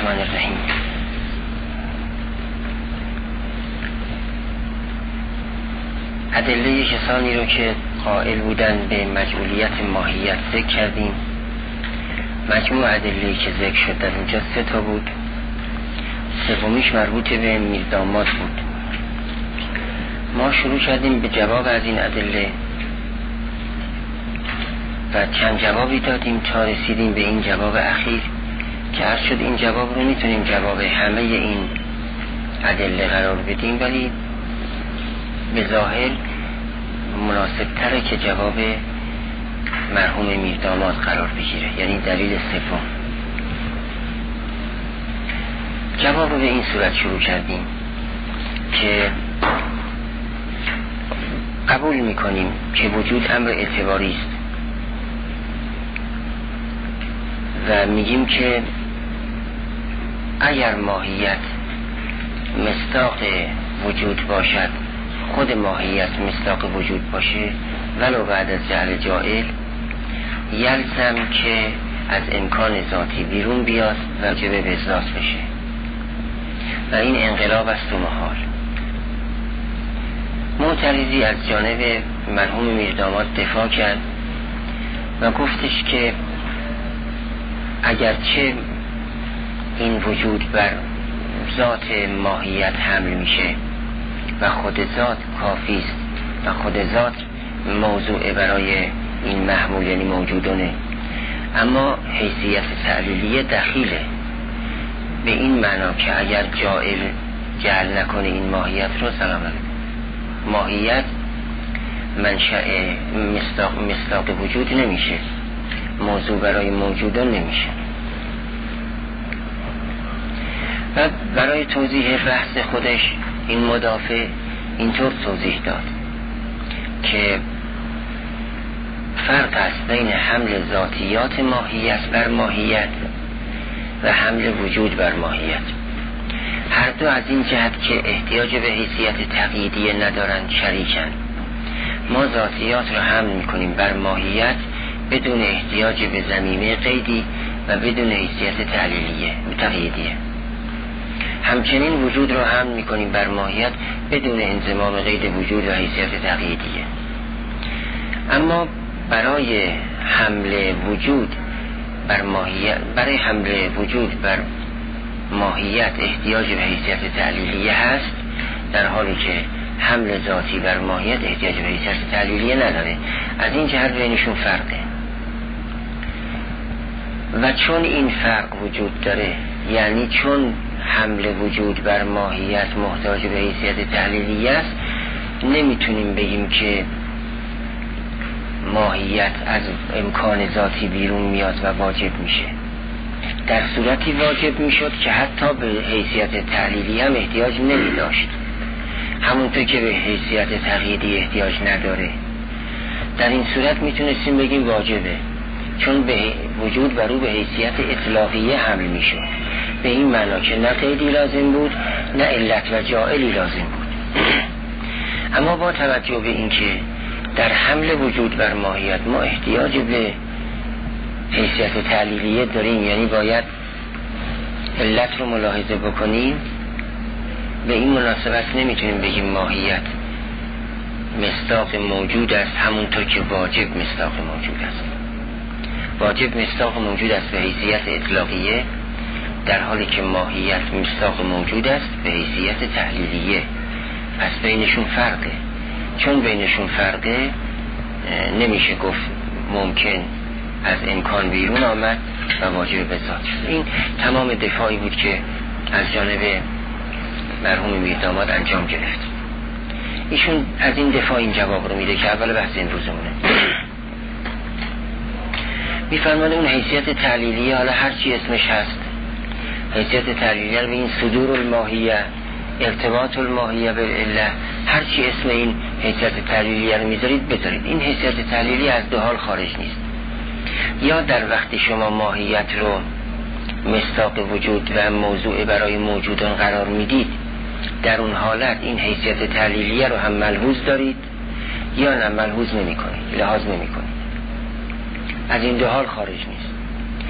الرحمن الرحیم. ادله کسانی رو که قائل بودن به مجعولیت ماهیت ذکر کردیم. مجموع ادله‌ای که ذکر شد در اونجا 3 تا بود. سومیش مربوط به میرداماد بود. ما شروع کردیم به جواب از این ادله و چند جوابی دادیم تا رسیدیم به این جواب اخیر که عرض شد این جواب رو میتونیم جواب همه این ادله قرار بدیم، ولی به ظاهر مناسب تره که جواب مرحوم میرداماد قرار بگیره، یعنی دلیل سوم. جواب رو به این صورت شروع کردیم که قبول میکنیم که وجود امر اعتباری است و میگیم که اگر ماهیت مصداق وجود باشد، خود ماهیت مصداق وجود باشه ولو بعد از جعل جائل، یلزم که از امکان ذاتی بیرون بیاد و واجب به ذات بشه و این انقلاب است و محال. معترضی از جانب مرحوم میرداماد دفاع کرد و گفتش که اگرچه این وجود بر ذات ماهیت حمل میشه و خود ذات کافی است و خود ذات موضوع برای این محمول یعنی موجودونه، اما حیثیت تعلیلیه دخیله به این معنا که اگر جائل جعل نکنه این ماهیت رو، سلام علیکم، ماهیت منشأ مصداق وجود نمیشه، موضوع برای موجودان نمیشه. و برای توضیح بحث خودش این مدافع اینطور توضیح داد که فرق است بین حمل ذاتیات ماهیت بر ماهیت و حمل وجود بر ماهیت. هر دو از این جهت که احتیاج به حیثیت تقییدیه ندارن شریکن. ما ذاتیات رو حمل میکنیم بر ماهیت بدون احتیاج به ضمیمه قیدی و بدون حیثیت تعلیلیه تقییدیه. همچنین وجود رو حمل میکنیم بر ماهیت بدون انضمام قید وجود و حیثیت تقییدیه. اما برای حمل وجود بر ماهیت احتیاج به حیثیت تعلیلیه هست، در حالی که حمل ذاتی بر ماهیت احتیاج به حیثیت تعلیلیه نداره. از این جهت بینشون فرقه و چون این فرق وجود داره، یعنی چون حمل وجود بر ماهیت محتاج به حیثیت تعلیلیه است، نمیتونیم بگیم که ماهیت از امکان ذاتی بیرون میاد و واجب میشه. در صورتی واجب میشد که حتی به حیثیت تعلیلی هم احتیاج نمیداشت، همونطور که به حیثیت تقییدی احتیاج نداره. در این صورت میتونستیم بگیم واجبه، چون به وجود بر او به حیثیت اطلاقیه حمل میشد، به این معنا که نه قیدی لازم بود نه علت و جائلی لازم بود. اما با توجه به این که در حمل وجود بر ماهیت ما احتیاج به حیثیت تعلیلیه داریم، یعنی باید علت رو ملاحظه بکنیم، به این مناسبت نمیتونیم بگیم ماهیت مصداق موجود است همونطور که واجب مصداق موجود است. واجب مصداق موجود است به حیثیت اطلاقیه، در حالی که ماهیت مصداق موجود است به حیثیت تعلیلیه. پس بینشون فرقه. چون بینشون فرقه نمیشه گفت ممکن از امکان بیرون آمد و واجب به ذات. این تمام دفاعی بود که از جانب مرحوم میرداماد انجام گرفت. ایشون از این دفاع این جواب رو میده که اول بحث امروزمونه. میفرمانه اون حیثیت تعلیلیه، حالا هر چی اسمش هست، حیثیت تعلیلیه رو به این صدور الماهیه، ارتباط الماهیه بالعله، هر چی اسم این حیثیت تعلیلیه رو میذارید بذارید. این حیثیت تعلیلیه از دو حال خارج نیست. یا در وقتی شما ماهیت رو مصداق وجود و موضوع برای موجودان قرار میدید، در اون حالت این حیثیت تعلیلیه رو هم ملحوظ دارید یا نه ملحوظ نمی کنید، لحاظ نمی کنید. از این دو حال خارج نیست.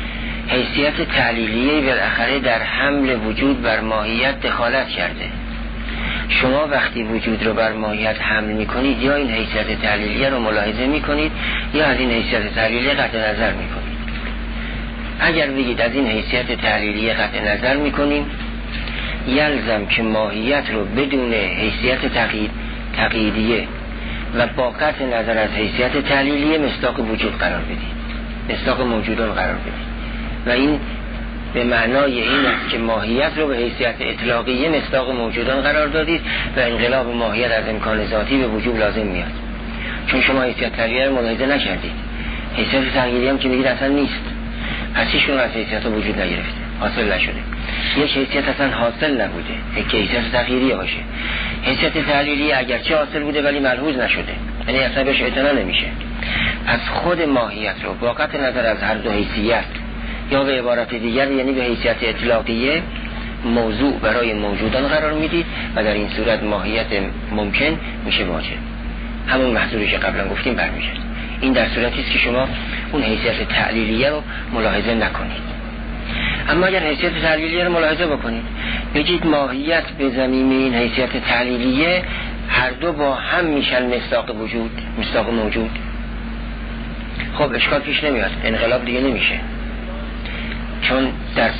حیثیت تعلیلیه بالاخره در حمل وجود بر ماهیت دخالت کرده. شما وقتی وجود رو بر ماهیت حمل میکنید یا این حیثیت تعلیلیه رو ملاحظه میکنید یا از این حیثیت تعلیلیه قطع نظر میکنید. اگر بگید از این حیثیت تعلیلیه قطع نظر میکنیم، یلزم که ماهیت رو بدون حیثیت تقییدیه و با قطع نظر از حیثیت تعلیلیه مصداق وجود قرار بدید، مصداق موجودان قرار بدید. و این به معنای این است که ماهیت رو به حیثیت اطلاقیه مصداق موجودان قرار دادید و انقلاب ماهیت از امکان ذاتی به وجوب لازم میاد. چون شما حیثیت تعلیلیه رو ملاحظه نکردید، حیثیت تقییدیه هم که میگید اصلا نیست، پس هیچکدوم از حیثیت وجود نگرفته، حاصل نشده. یک حیثیت اصلا حاصل نبوده که حیثیت تقییدیه باشه. حیثیت تعلیلیه اگرچه حاصل بوده ولی ملحوظ نشده، یعنی اصلا بهش اعتنا نمیشه. از خود ماهیت رو با قطع نظر از هر دو حیثیت یا به عبارت دیگر یعنی به حیثیت اطلاقیه موضوع برای موجودان قرار میدید و در این صورت ماهیت ممکن میشه واجب، همون محصولی که قبلا گفتیم برمیشه. این در صورتی است که شما اون حیثیت تعلیلیه رو ملاحظه نکنید. اما اگر حیثیت تعلیلیه رو ملاحظه بکنید، بگید ماهیت به ضمیم این حیثیت تعلیلیه هر دو با هم میشن مصداق وجود، مصداق موجود، خب اشکال پیش نمیاد، انقلاب دیگه نمیشه. چون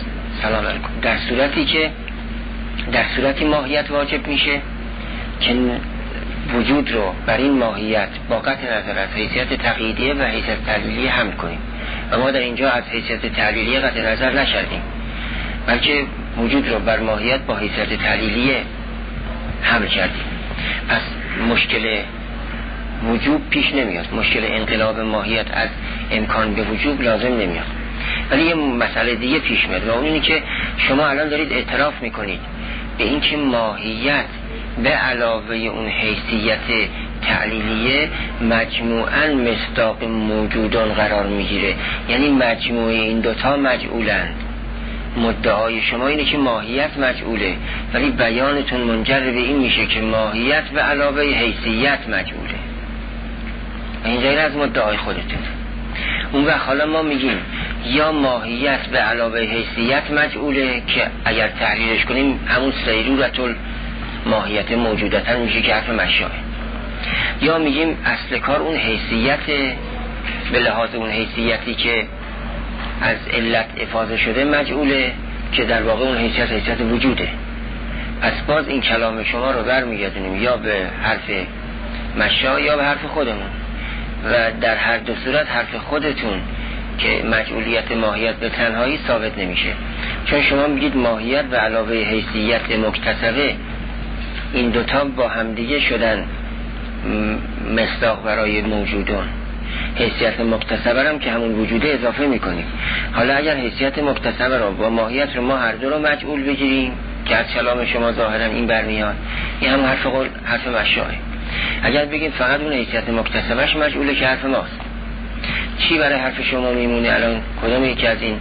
در صورتی ماهیت واجب میشه که وجود رو بر این ماهیت با قطع نظر از حیثیت تقییدیه و حیثیت تعلیلیه حمل کنیم و ما در اینجا از حیثیت تعلیلیه قطع نظر نشدیم، بلکه وجود رو بر ماهیت با حیثیت تعلیلیه حمل کردیم. پس مشکل وجوب پیش نمیاد، مشکل انقلاب ماهیت از امکان به وجوب لازم نمیاد. ولی یه مسئله دیگه پیش میاد و اون اینه که شما الان دارید اعتراف میکنید به این که ماهیت به علاوه اون حیثیت تعلیلیه مجموعاً مصداق موجودان قرار میگیره، یعنی مجموعه این دوتا مجعولند. مدعای شما اینه که ماهیت مجعوله ولی بیانتون منجر به این میشه که ماهیت به علاوه حیثیت مجعوله. این غیر از مدعای خودتون. اون وقت حالا ما میگیم یا ماهیت به علاوه حیثیت مجعوله که اگر تحلیلش کنیم همون سیرورت ماهیت موجودتن میشه که حرف مشاه، یا میگیم اصل کار اون حیثیت به لحاظ اون حیثیتی که از علت افاضه شده مجعوله که در واقع اون حیثیت وجوده. پس باز این کلام شما رو برمیگردونیم یا به حرف مشاه یا به حرف خودمون و در هر دو صورت حرف خودتون که مجعولیت ماهیت به تنهایی ثابت نمیشه، چون شما میگید ماهیت به علاوه حیثیت مکتسبه این دوتا با همدیگه شدن مصداق برای موجودان. حیثیت مکتسبه هم که همون وجوده اضافه میکنیم. حالا اگر حیثیت مکتسبه رو با ماهیت رو ما هر دو رو مجعول بگیریم که از کلام شما ظاهرا این برمیاد، این هم حرف مشاهه. اگر بگیم فقط اون حیثیت مکتسبهش مجعوله که حرف ماست، چی برای حرف شما میمونه؟ الان کدام یکی از این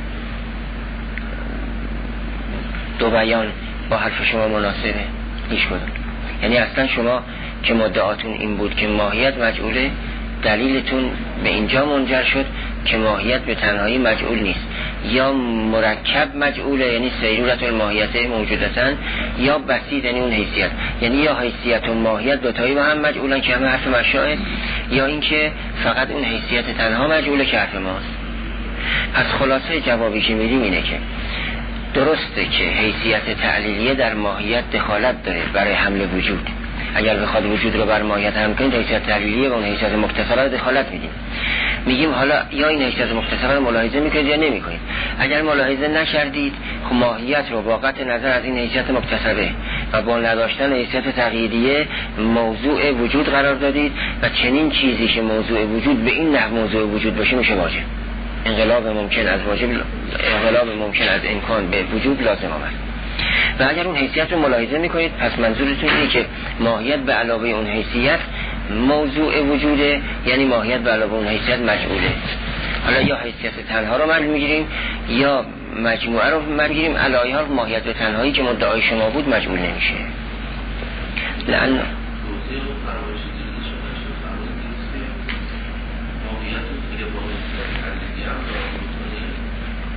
دو بیان با حرف شما مناسبه؟ هیچ کدوم. یعنی اصلا شما که مدعاتون این بود که ماهیت مجعوله، دلیلتون به اینجا منجر شد که ماهیت به تنهایی مجعول نیست، یا مرکب مجعوله یعنی سیرورت الماهیت موجودتن، یا بسیط یعنی اون حیثیت، یعنی یا حیثیت و ماهیت دوتایی با هم مجعولن که همه حرف مشاهد، یا اینکه فقط اون حیثیت تنها مجعوله که حرف ماست. از خلاصه جوابی که میدیم اینه که درسته که حیثیت تعلیلیه در ماهیت دخالت داره برای حمل وجود. اگر بخواد وجود رو بر ماهیت حمل کنید، حیثیت تعلیلیه و اون حیثیت مکتسبه رو دخالت میگیم حالا یا این حیثیت مکتسبه رو ملاحظه میکنید یا نمیکنید. اگر ملاحظه نکردید، خب ماهیت رو با قطع نظر از این حیثیت مکتسبه و با نداشتن حیثیت تقییدیه موضوع وجود قرار دادید و چنین چیزی که موضوع وجود به این نحو موضوع وجود باشه میشه واجب. انقلاب ممکن از واجب، انقلاب ممکن از امکان به وجود لازم آمد. و اگر اون حیثیت رو ملاحظه میکنید، پس منظورتون اینه که ماهیت به علاوه اون حیثیت موضوع وجوده، یعنی ماهیت به علاوه اون حیثیت مجعوله. حالا یا حیثیت تنها رو مجعول میگیریم یا مجموعه رو میگیریم، علایه ها ماهیت به تنهایی که مدعای شما بود مجعول نمیشه. لأن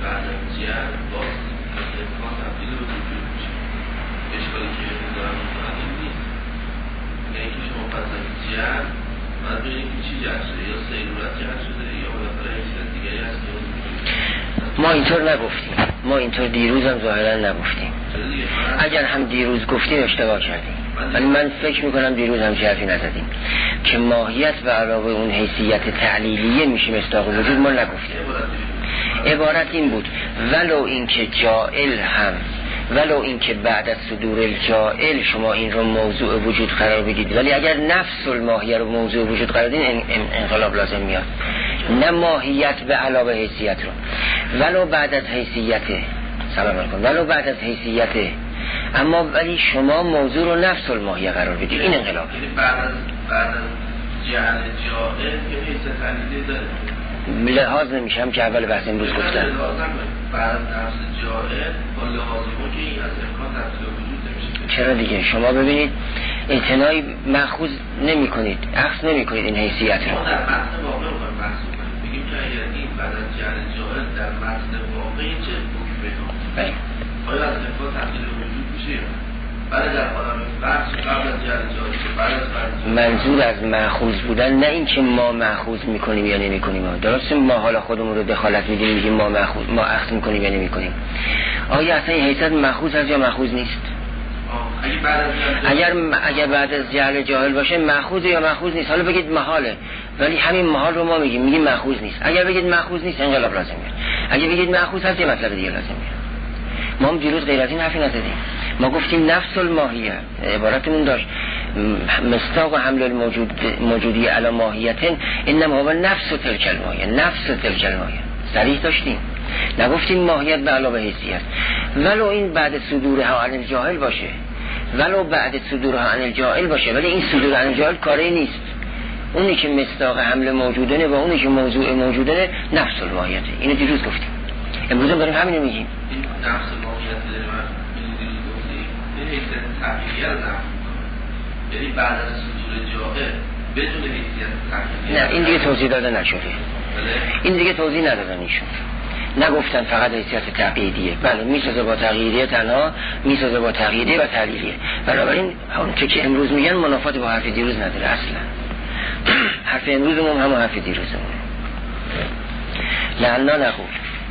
بعد از جهل باز امکان تبدیل به وجود میشه. اشکالی که دارم میکنن این نیست، یعنی که شما پس از جهل باید ببینید که چی جهل شده، یا سیرورت جهل شده یا بالاخره یک چیز دیگری هست که ما اینطور نگفتیم، ما اینطور دیروز هم ظاهرا نگفتیم. اگر هم دیروز گفتیم اشتباه کردیم، ولی من فکر میکنم دیروز هم حرفی نزدیم که ماهیت و علاوه اون حیثیت تعلیلیه میشه مصداق وجود. ما نگفتیم. عبارت این بود ولو اینکه جائل هم، ولو اینکه بعد از صدور الجائل شما این رو موضوع وجود قرار بدید، ولی اگر نفس الماهیه رو موضوع وجود قرار بدید انقلاب لازم میاد، نه ماهیت به علاوه حیثیت رو. ولو بعد از حیثیت، سلام علیکم، ولو بعد از حیثیت، اما ولی شما موضوع رو نفس الماهیه قرار بدید، این انقلاب. یعنی بعد از جهل جائل که حیثیت تعلیلی داره، لحاظ نمیشم که اول بحث امروز گفتم بعد از نفس جائل با لحاظ ما که این از امکان تفصیل وجود نمیشه. چرا دیگه؟ شما ببینید اعتنایی مأخوذ نمی کنید، اخذ نمی کنید این حیثیت رو. ما در متن واقع رو محسوب کنیم، بگیم که اگر این بعد از جهل جائل در متن واقع چه حکمه بله، آیا از امکان تفصیل وجود میشه؟ بله، در عالم بحث قبل از جهل جائل بعد از منظور از مأخوذ بودن نه این که ما مأخوذ میکنیم یا نمیکنیم. درسته ما حالا خودمون رو دخالت میدیم، میگیم ما مأخوذ، ما اخذ میکنیم یا نمیکنیم. آیا اصلا این حیثیت مأخوذ هست یا مأخوذ نیست؟ اگر بعد از جهل جاهل باشه مأخوذ یا مأخوذ نیست. حالا بگید محاله، ولی همین محال رو ما میگیم مأخوذ نیست. اگر بگید مأخوذ نیست انقلاب لازم میاد. اگر بگید مأخوذ هست یه مطلب دیگه لازم میاد. ما هم دیروز غیر از این حرفی نزدیم. ما گفتیم نفس الماهیه، عبارتمون داشت مصداق حمل الموجودی علی ماهیتن انما هو نفس تلک الماهیه، نفس تلک الماهیه صریح داشتیم، نگفتیم ماهیت به علاوه حیثیت. ولو این بعد صدورها عن الجاهل باشه، ولو بعد صدورها عن الجاهل باشه، ولی این صدور عن الجاهل کاری نیست. اونی که مصداق حمل موجودنه و اونی که موضوع موجودنه نفس الماهیته. اینو دیروز گفتیم، امروز هم داریم همینو میگیم. نفس الماهیت دیروز گفتیم، این حیثیت تحقیقی رو نفس، یعنی بعد از صدور جاهل بدون حیثیت تحقیقی. نه این دیگه توضیح داده نشده، این دیگه توضیح ندادن ایشون. نگفتن فقط حیثیت تقییدیه، بله میسازه با تقییدیه تنها، میسازه با تقییدیه و تعلیلیه. بنابراین اون که امروز میگن منافات با حرف دیروز نداره اصلا. حرف امروزمون هم حرف دیروزمون. لعنا نقول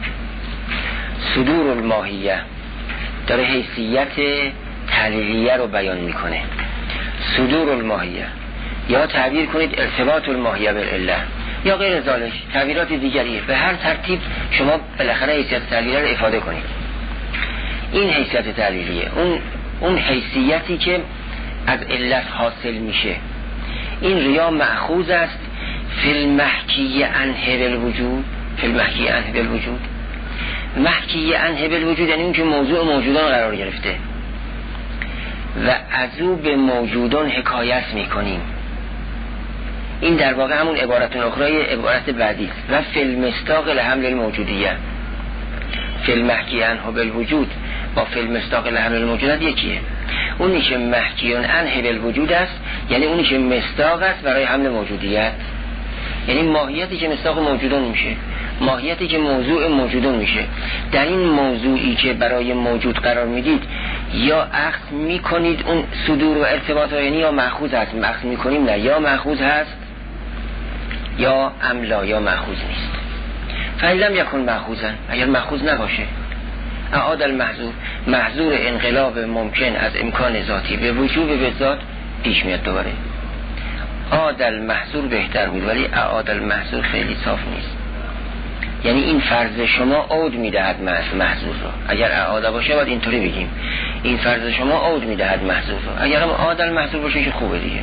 صدور الماهیه داره حیثیت تعلیلیه رو بیان میکنه. صدور الماهیه، یا تعبیر کنید ارتباط الماهیه بالعله، یا غیر ذالک تعبیرات دیگریه. به هر ترتیب شما بالاخره حیثیت تعلیلیه رو افاده کنید. این حیثیت تعلیلیه، اون حیثیتی که از علت حاصل میشه. این ریا مأخوذ است فی المحکی عنه بالوجود، فی المحکی عنه بالوجود. محکی عنه بالوجود یعنی اون که موضوع موجودان قرار گرفته و از او به موجودان حکایت میکنیم. این در واقع همون عبارت اخرى عبارت بعدی است. و فی المصداق لحمل الموجودیه، فی المحکی عنه بالوجود با فی المصداق لحمل الموجودات یکیه. اونی که محکی عنه بالوجود است یعنی اونی که مصداق است برای حمل موجودیت، یعنی ماهیتی که مصداق موجودان میشه، ماهیتی که موضوع موجودان میشه. در این موضوعی که برای موجود قرار میدید یا اخذ میکنید اون صدور و ارتباط، یعنی یا مأخوذ هست، اخذ میکنیم نه، یا مأخوذ هست یا املا، یا مأخوذ نیست. فعلم یکن مأخوذا، اگر مأخوذ نباشه اعاد المحظور، محظور انقلاب ممکن از امکان ذاتی به وجوب به ذات پیش میاد دوباره. اعاد المحظور بهتر بود، ولی اعاد المحظور خیلی صاف نیست. یعنی این فرض شما عود میدهد محظور رو. اگر اعاده باشه باید اینطوری بگیم این فرض شما عود میدهد محظور رو. اگر هم اعاد المحظور باشه که خوبه دیگه.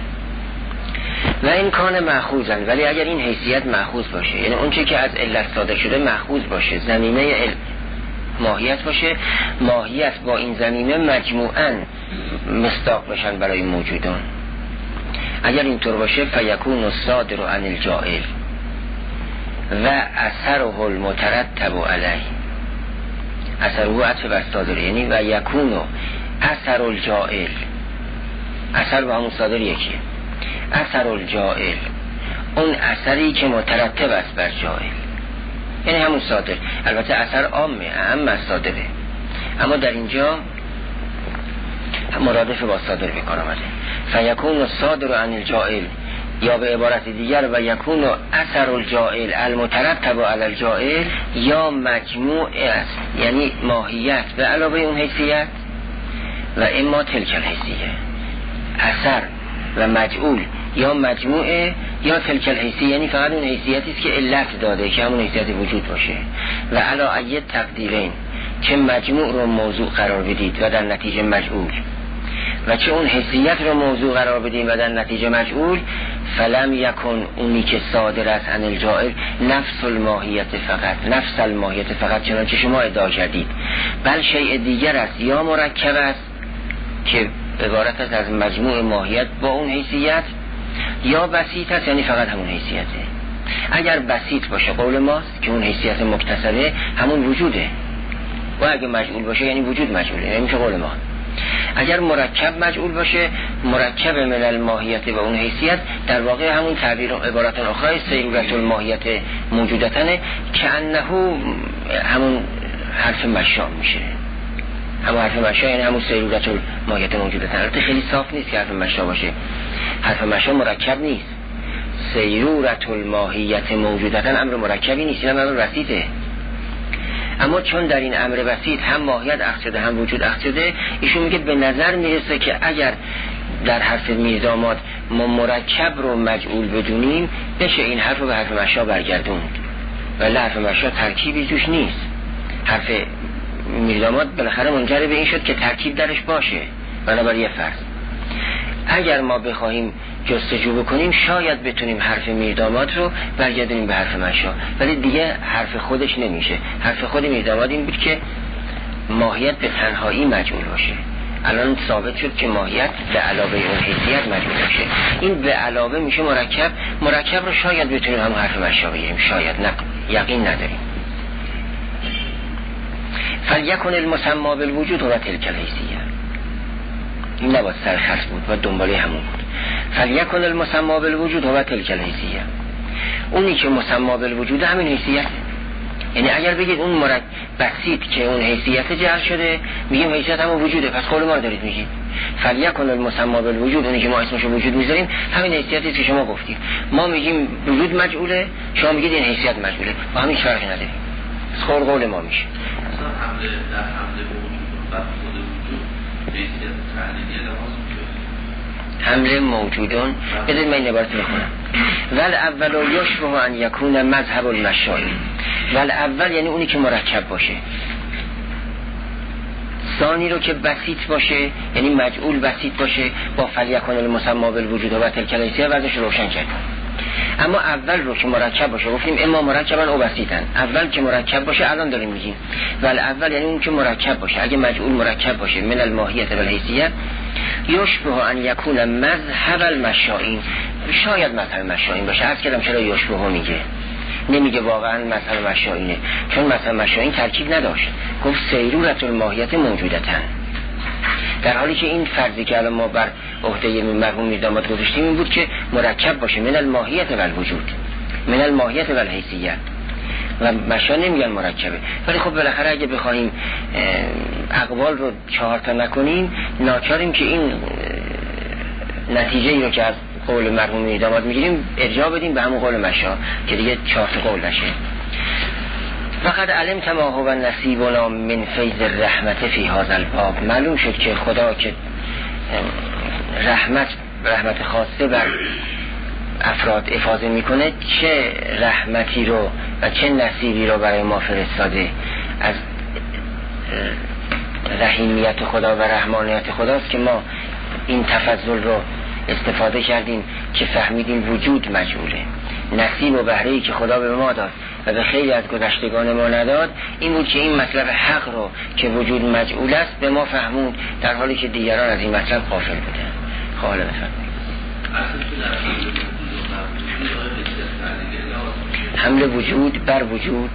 و این کان مأخوذن، ولی اگر این حیثیت مأخوذ باشه، یعنی اون چه که از علت صادق شده مأخوذ باشه، زمینه ماهیت باشه، ماهیت با این زمینه مجموعاً مصداق بشن برای موجودان. اگر اینطور باشه فیکون الصادر عن الجائل و اثره المترتب علیه، اثره عطف بر صادر، یعنی و یکون اثر الجائل، اثر با همون صادر یکیه. اثر الجائل اون اثری که مترتب است بر جائل، یعنی همون صادر. البته اثر عامه، اعم از صادره، اما در اینجا مرادف با صادر به کار آمده. فیکون الصادر عن الجائل، یا به عبارت دیگر و یکون اثر الجائل المترتب علی الجائل، یا مجموع است یعنی ماهیت به علاوه اون حیثیت، و اما تلک الحیثیه، اثر و مجعول یا مجموعه یا تلک الحیثیه، یعنی فقط اون حیثیتی است که علت داده که همون حیثیت وجود باشه. و علی ای تقدیرین، چه مجموع رو موضوع قرار بدید و در نتیجه مجعول، و چه اون حیثیت رو موضوع قرار بدیم و در نتیجه مجعول، فلم یکن اونی که صادر است عن الجائل نفس الماهیت فقط، نفس الماهیت فقط چنانچه شما ادعا کردید، بل شیء دیگر است، یا مرکب است که عبارت است از مجموع ماهیت با اون حیثیت، یا بسیط است یعنی فقط همون حیثیته. اگر بسیط باشه قول ماست که اون حیثیت مکتسبه همون وجوده، و اگر مجعول باشه یعنی وجود مجعوله، یعنی که قول ما. اگر مرکب مجعول باشه، مرکب من الماهیت و اون حیثیت، در واقع همون تعبیر عبارت اخرى سیرورت الماهیت موجودتنه که انه همون حرف مشا میشه. همون حرف مشا یعنی همون سیرورت الماهیت موجودتن. البته خیلی صاف نیست که حرف مشا باشه، حرف مشا مرکب نیست. سیرورت الماهیت موجودتن امر مرکبی نیست، این امر بسیطه. اما چون در این امر بسیط هم ماهیت اخذ شده هم وجود اخذ شده، ایشون میگه به نظر میرسه که اگر در حرف میرداماد ما مرکب رو مجعول بدونیم، بشه این حرف رو به حرف مشا برگردوند، ولی حرف مشا ترکیبی توش نیست. حرف میرداماد بالاخره منجر به این شد که ترکیب درش باشه، بنابراین یه فرض. اگر ما بخواهیم جستجو بکنیم شاید بتونیم حرف میرداماد رو برگردونیم به حرف مشا، ولی دیگه حرف خودش نمیشه. حرف خود میرداماد این بود که ماهیت به تنهایی مجعول باشه. الان ثابت شد که ماهیت به علاوه اون حیثیت مجعول باشه. این به علاوه میشه مرکب. مرکب رو شاید بتونیم هم حرف مشا بگیریم، شاید، نه یقین نداریم. فلیکن المسمى بالوجود و تلک الحیثیه، این نباید سرخص بود و دنباله همون بود. فلیکن المسمى بالوجود و تلک الحیثیه، اونی که مسمى بالوجود همین حیثیت. یعنی اگر بگید اون بسیط که اون حیثیت جعل شده، میگیم حیثیت همون وجوده، پس قول ما رو دارید میگید. فلیکن المسمى بالوجود، اونی که ما اسمش رو وجود میذاریم همین حیثیتی که شما گفتید. ما میگیم وجود مجعوله، شما میگید این حیثیت مجعوله، با همین فرقی نداره، خور قول ما میشه. اصلا حمله در حمله به وجود بر خود وجود حیثیت تعلیلی لحاظ میشه. حمله موجودون، بذارید من این عبارت بخونم. ول اول یشبه ان یکون مذهب المشائی. ول اول یعنی اونی که مرکب باشه، ثانی رو که بسیط باشه یعنی مجعول بسیط باشه، با فلیکن المسمى بالوجود و تلک الحیثیه وضعش روشن کرد. اما اول رو که مرکب باشه، گفتیم اما مرکبن او بسیطن، اول که مرکب باشه الان داریم میگیم ول اول یعنی اون که مرکب باشه. اگه مجعول مرکب باشه من الماهیت و الحیثیه، یشبه ان یکون مذهب المشائین، شاید مذهب مشائین باشه. عرض کردم چرا یشبه میگه، نمیگه واقعا مذهب مشائینه، چون مذهب مشائین ترکیب نداشت، گفت سیرورت الماهیت موجودتن. در حالی که این فرضی که الان ما بر عهده مرحوم میرداماد گذاشتیم این بود که مرکب باشه من الماهیت و الوجود، من الماهیت و الحیثیه، و مشا نمیگن مرکبه. ولی خب بالاخره اگه بخوایم اقوال رو 4 تا نکنیم، ناچاریم که این نتیجه ای رو که از قول مرحوم میرداماد میگیریم ارجاع بدیم به همون قول مشا که دیگه 4 تا قول نشه. فقط علمت ما هو نصیبنا من فیض الرحمت فی هذا الباب، معلوم شد که خدا که رحمت خاصه بر افراد افاضه میکنه، چه رحمتی رو و چه نصیبی رو برای ما فرستاده از رحیمیت خدا و رحمانیت خداست که ما این تفضل رو استفاده کردیم که فهمیدیم وجود مجعوله. نصیب و بهره‌ای که خدا به ما داد و به خیلی از گذشتگان ما نداد این بود که این مطلب حق رو که وجود مجعول است به ما فهمون، در حالی که دیگران از این مطلب غافل بودن. حالا بفرمایید. حمل وجود بر وجود،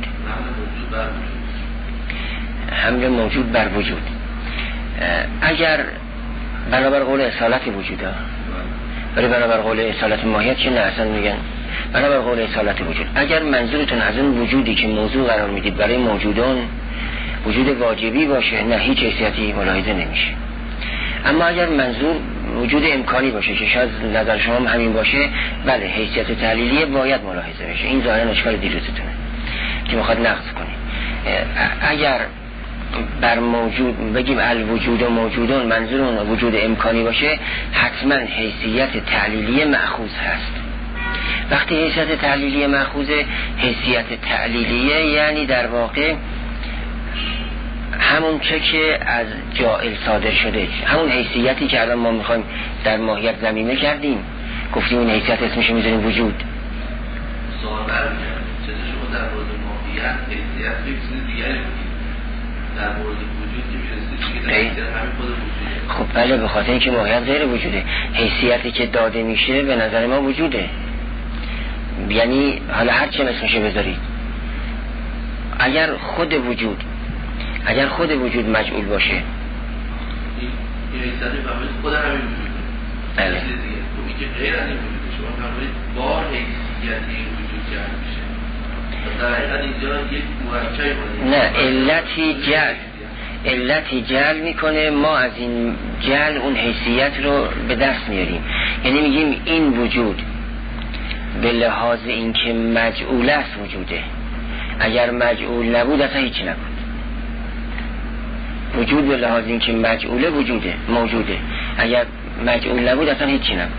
حمل موجود بر وجود، اگر برابر قول اصالت وجوده، ولی برابر قول اصالت ماهیت که نه، اصلا میگن بنابر قول اصالت وجود. اگر منظورتون از اون وجودی که موضوع قرار میدید برای موجودان وجود واجبی باشه، نه هیچ حیثیتی ملاحظه نمیشه. اما اگر منظور وجود امکانی باشه که شاید نظر شما هم همین باشه، بله حیثیت تحلیلی باید ملاحظه بشه. این ظاهرا اشکال دیروزتونه که میخواد نقض کنی. اگر بر موجود بگیم الوجود و موجودون منظور اون وجود امکانی باشه، حتما حیثیت تحلیلی مأخوذ هست. وقتی حیثیت تحلیلی مأخوذه، حیثیت تعلیلیه یعنی در واقع همون چه که از جائل صادر شده، همون حیثیتی که الان ما میخوایم در ماهیت ضمیمه کردیم، گفتیم این حیثیت اسمش میذاریم وجود. سوال برمیگرده چطور شما در مورد ماهیت حیثیت یک چیز دیگری بودید، در مورد وجود که میرسید که حیثیت همین خود وجوده؟ خب بله، به خاطر اینکه ماهیت غیر وجوده. حیثیتی که داده میشه به نظر ما وجوده، یعنی حالا هر چه اسمشه بذارید. اگر خود وجود مجعول باشه، این حیثیت فهمید خود همین وجوده. بله. چیز دیگه خب که غیر از این وجوده شما فهمید با حیثیت این وجود جمع میشه. در حقیقت اینجا یک مرکبی نه، علتی جعل میکنه، ما از این جعل اون حیثیت رو به دست میاریم. یعنی میگیم این وجود به لحاظ این که مجعول است وجوده، اگر مجعول نبود اصلا هیچی نبود. وجود به لحاظ این که مجعوله وجوده، موجوده، اگر مجعول نبود اصلا هیچی نبود.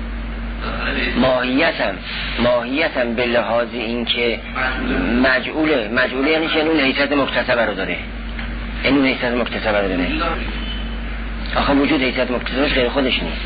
ماهیت هم به لحاظ این که مجعوله یعنی که اون حیثیت مکتسبه رو داره، اون حیثیت مکتسبه رو داره. آخه وجود حیثیت مکتسبش غیر خودش نیست.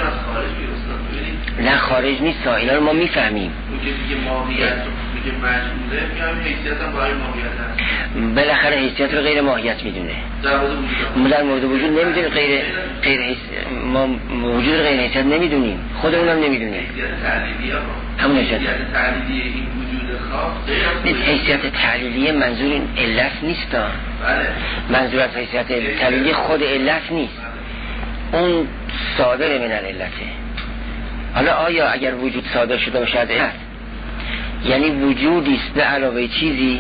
نه خارج نیست، اینا رو ما میفهمیم. ماهیت که مجموعه میگم حیثیت هم برای ماهیت هست. بالاخره حیثیت رو غیر ماهیت میدونه. در مورد وجود نمیدونه غیر ما وجود رو غیر حیثیت نمیدونیم، خودمون هم نمیدونه. حیثیت تعلیلیه همون حیثیت تعلیلیه این وجود خاص. حیثیت تعلیلیه منظور این علت نیست. بله. منظور از حیثیت تعلیلیه خود علت نیست. اون صادر من العلته. حالا آیا اگر وجود صادر شده باشه از علت، یعنی وجودی است به علاوه چیزی؟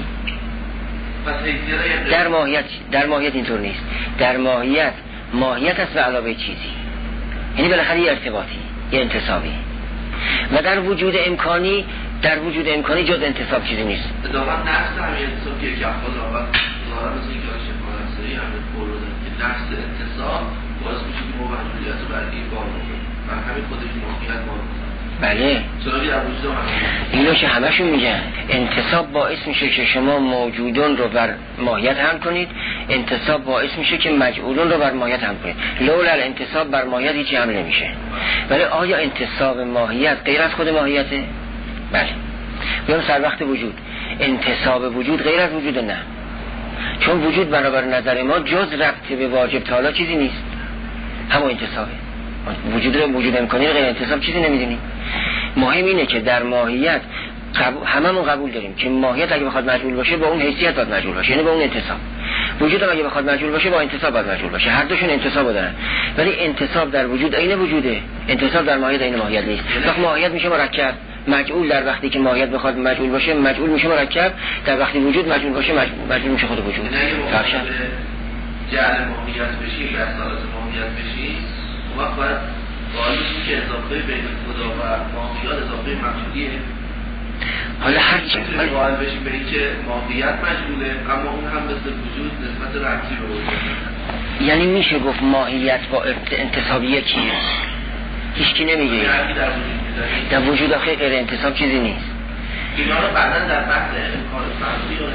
در ماهیت اینطور نیست. در ماهیت است به علاوه چیزی، یعنی بالاخره یه ارتباطی، یه انتصابی. و در وجود امکانی جز انتصاب چیزی نیست. ادامه نفس همین انتصاب که افعال اول ظاهرا مثل اینکه شفاعت‌سری همین قول دادن که نفس انتصاب باعث میشه که موجودیت رو برای این بار بکنه و همین خودش ماهیت بار بکنه. بله، اینو که همشون میگن انتصاب باعث میشه که شما موجودون رو بر ماهیت هم کنید، انتصاب باعث میشه که مجعولون رو بر ماهیت هم کنید. لولا الانتصاب بر ماهیت هیچی هم نمیشه. ولی آیا انتصاب ماهیت غیر از خود ماهیته؟ بله. بیان سر وقت وجود، انتصاب وجود غیر از وجود نه، چون وجود برابر نظر ما جز ربط به واجب تعالی چیزی نیست، همون انتصابه. وجود امکانی غیر انتصاب چیزی نمیدونیم. مهم اینه که در ماهیت هممون قبول داریم که ماهیت اگه بخواد مجعول باشه با اون حیثیت باید مجعول باشه، یعنی با اون انتصاب. وجود هم اگه بخواد مجعول باشه با انتصاب باید مجعول باشه، هر دوشون انتصاب دارن. ولی انتصاب در وجود عین وجوده، انتصاب در ماهیت عین ماهیت نیست. وقت ماهیت میشه مرکب، مجعول در وقتی که ماهیت بخواد مجعول باشه مجعول میشه مرکب، در وقتی وجود مجعول باشه مجعول میشه خود وجود. فرق جعل ماهیت بشی، رسالت ماهیت بشی، وقت باید باید که اضافه بین خدا و ماهیت اضافه مقصودیه. حالا هر چی باید بشیم به این که ماهیت مجبوله، اما اون هم مثل وجود نسبت رمزی رو بود. یعنی میشه گفت ماهیت با انتصاب یکیه؟ هیچکی نمیگه در وجود آخه غیر انتصاب چیزی نیست. اینا رو بعدا در بحث امکان فرضی یا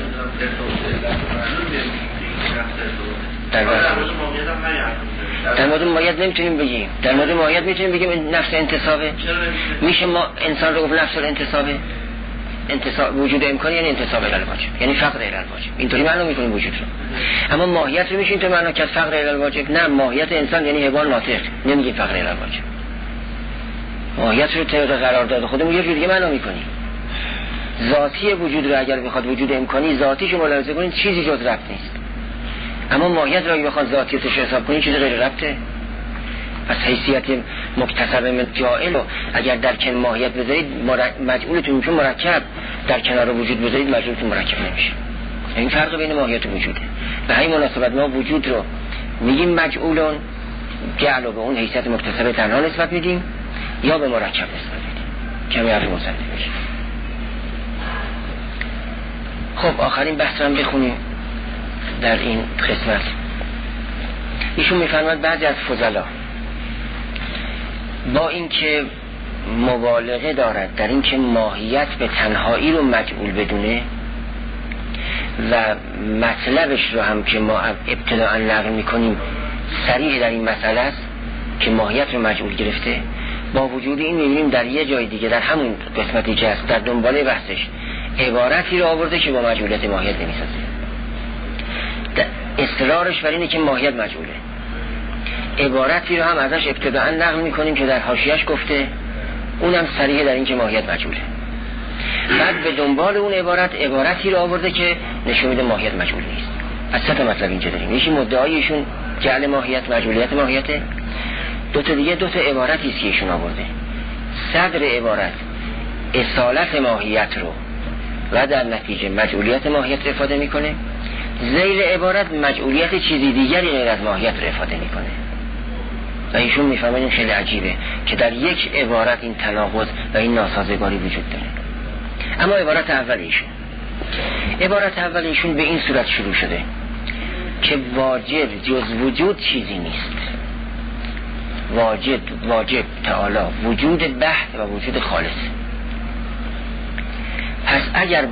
در مورد ماهیت نمیتونیم بگیم. در مورد ماهیت میتونیم بگیم نفس انتصابه. میشه ما انسان رو گفت نفس انتصابه؟ انتصاب وجود امکانی یعنی انتصاب غیر الواجب، یعنی فقر غیر الواجب. اینطوری معنا میکنیم وجود رو. اما ماهیت رو میشه اینطور معنا کرد فقر غیر الواجب. نه، ماهیت انسان یعنی حیوان ناطق، نمیگیم فقر غیر الواجب. ماهیت رو طبق قرارداد خودمون یه جور دیگه معنا میکنیم. ذاتی وجود رو اگر بخواد وجود امکانی ذاتیشو ملاحظه کنید چیزی جز ربط نیست. اما ماهیت رو اگه بخواد ذاتیتش حساب کنید چیزی غیر ربطه. پس مکتسب من جائل رو اگر در کنار ماهیت بذارید مجعولتون میشه مرکب، در کنار وجود بذارید مجعولتون مرکب نمیشه. این فرق بین ماهیت و وجوده. به همین مناسبت ما وجود رو میگیم مجعولون که علاوه اون حیثیت مکتسب تنها نسبت میدیم یا به مرکب نسبت میدیم. کمی حرف مصنف میشه. خب آخرین بحث رو هم بخونیم در این قسمت. ایشون میفرماد بعضی از فضلا با اینکه مبالغه دارد در اینکه ماهیت به تنهایی رو مجعول بدونه و مطلبش رو هم که ما ابتداء نقل میکنیم صریح در این مسئله است که ماهیت رو مجعول گرفته، با وجود این میبینیم در یه جای دیگه در همون قسمتی که هست در دنباله بحثش عبارتی رو آورده که با مجعولیت ماهیت نمیسازه. اصرارش بر اینه که ماهیت مجعوله. عبارتی رو هم ازش ابتداء نقل میکنیم که در حاشیه‌اش گفته، اونم صریح در این که ماهیت مجعوله. بعد به دنبال اون عبارتی رو آورده که نشون میده ماهیت مجعول نیست. از سه تا مطلب اینجا داریم. یکی مدعایشون جعل ماهیت مجعولیت ماهیته، دو تا عبارتی است که ایشون آورده. صدر عبارت اصالت ماهیت رو و در نتیجه مجعولیت ماهیت رو افاده میکنه، ذیل عبارت مجعولیت چیزی دیگری غیر از ماهیت رو افاده میکنه. و ایشون میفهمن این خیلی عجیبه که در یک عبارت این تناقض و این ناسازگاری وجود داره. اما عبارت اول ایشون به این صورت شروع شده که واجب جز وجود چیزی نیست. واجب تعالی وجود بحت و وجود خالص. پس اگر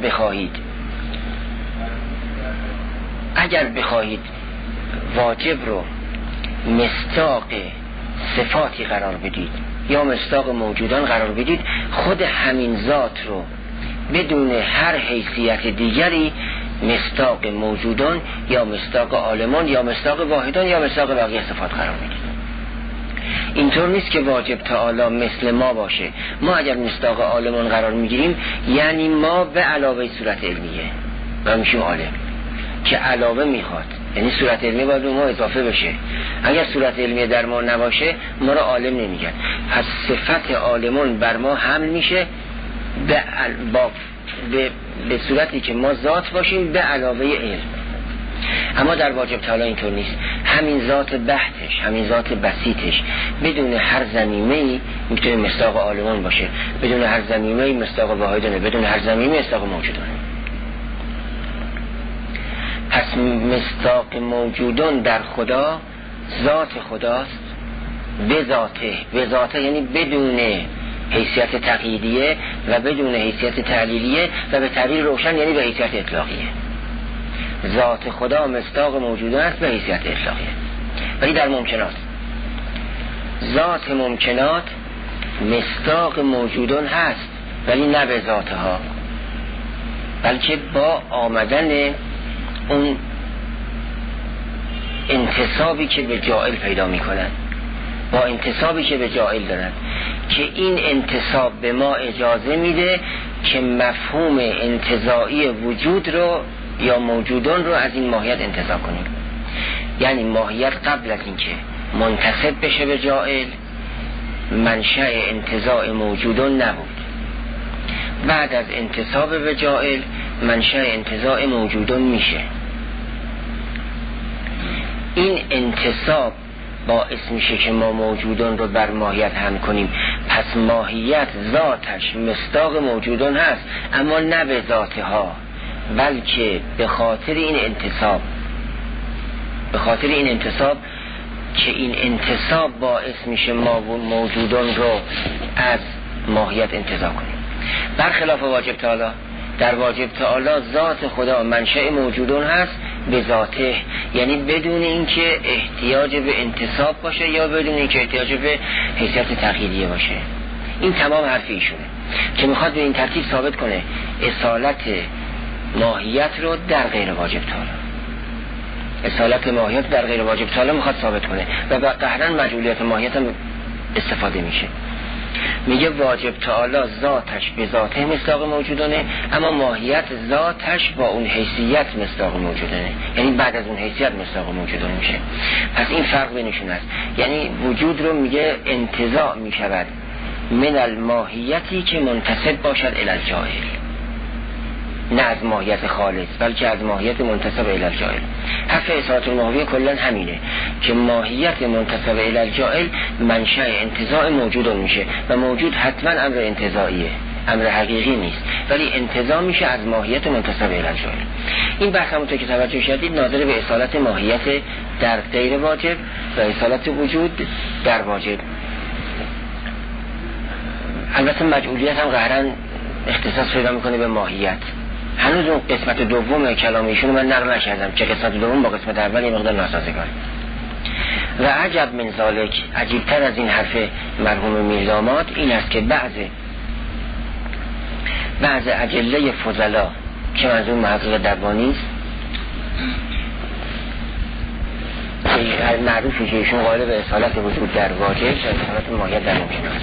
بخواهید واجب رو مصداق صفاتی قرار بدید یا مصداق موجودان قرار بدید، خود همین ذات رو بدون هر حیثیت دیگری مصداق موجودان یا مصداق عالمان یا مصداق واحدان یا مصداق بقیه صفات قرار میدید. اینطور نیست که واجب تعالی مثل ما باشه. ما اگر مصداق عالمان قرار میگیریم یعنی ما به علاوه صورت علمیه و میشیم عالم، که علاوه میخواد یعنی صورت علمی باید ما اضافه بشه. اگر صورت علمی در ما نباشه ما را عالم نمیگن. پس صفت عالمان بر ما حمل میشه به صورتی که ما ذات باشیم به علاوه علم. اما در واجب تعالی اینطور نیست. همین ذات بحتش، همین ذات بسیطش بدون هر ضمیمه‌ای میتونه مصداق عالمان باشه، بدون هر ضمیمه‌ای مصداق واحدانه، بدون هر ضمیمه‌ای مصداق موجودانه. پس مصداق موجودان در خدا ذات خداست، به ذاته یعنی بدون حیثیت تقییدیه و بدون حیثیت تعلیلیه و به تعبیر روشن یعنی به حیثیت اطلاقیه. ذات خدا مصداق موجودان است به حیثیت اطلاقیه. ولی در ممکنات ذات ممکنات مصداق موجودان هست ولی نه به ذاتها، بلکه با آمدن اون انتصابی که به جائل پیدا میکنن، با انتصابی که به جائل دارن، که این انتصاب به ما اجازه میده که مفهوم انتزاعی وجود رو یا موجودان رو از این ماهیت انتزاع کنیم. یعنی ماهیت قبل از اینکه منتصب بشه به جائل منشأ انتزاع موجودان نبود، بعد از انتصاب به جائل منشأ انتزاع موجودان میشه. این انتصاب باعث میشه که ما موجودان رو بر ماهیت هم کنیم. پس ماهیت ذاتش مصداق موجودان هست اما نه به ذاتها، بلکه به خاطر این انتصاب که این انتصاب باعث میشه ما موجودان رو از ماهیت انتزاع کنیم. برخلاف واجب تعالی، در واجب تعالی ذات خدا منشأ موجودان هست به ذاته، یعنی بدون اینکه احتیاج به انتصاب باشه یا بدون اینکه احتیاج به حیثیت تقییدیه باشه. این تمام حرف ایشونه که میخواد به این ترتیب ثابت کنه اصالت ماهیت رو در غیر واجب تعالی. اصالت ماهیت در غیر واجب تعالی میخواد ثابت کنه و قهرن مجعولیت ماهیت هم استفاده میشه. میگه واجب تعالی ذاتش به ذاته مصداق موجودانه اما ماهیت ذاتش با اون حیثیت مصداق موجودانه، یعنی بعد از اون حیثیت مصداق موجودانه میشه. پس این فرق بینشون است. یعنی وجود رو میگه انتزاع میشود من الماهیتی که منتسب باشد الی الجاهل، نه از ماهیت خالص بلکه از ماهیت منتسب الی الجاهل. حرف اصالت الماهویه کلا همینه که ماهیت منتسب الی الجاهل منشأ انتزاع موجود میشه و موجود حتما امر انتزاعیه، امر حقیقی نیست، ولی انتزاع میشه از ماهیت منتسب الی الجاهل. این بحث همونطور که توجه شدید ناظر به اصالت ماهیت در غیر واجب و اصالت وجود در واجب. البته مجعولیت هم قهرن اختصاص پیدا میکنه به ماهیت. هنوز اون قسمت دوم کلام ایشونو من نقل نکردم که قسمت دوم با قسمت اول یه مقدار ناسازگار. و عجب من ذالک، عجیبتر از این حرف مرحوم میرداماد این است که بعض اجله فضلا که منظور محقق دربانی است که معروفی که ایشون قائل به اصالت وجود در واجب و اصالت ماهیت در ممکن است.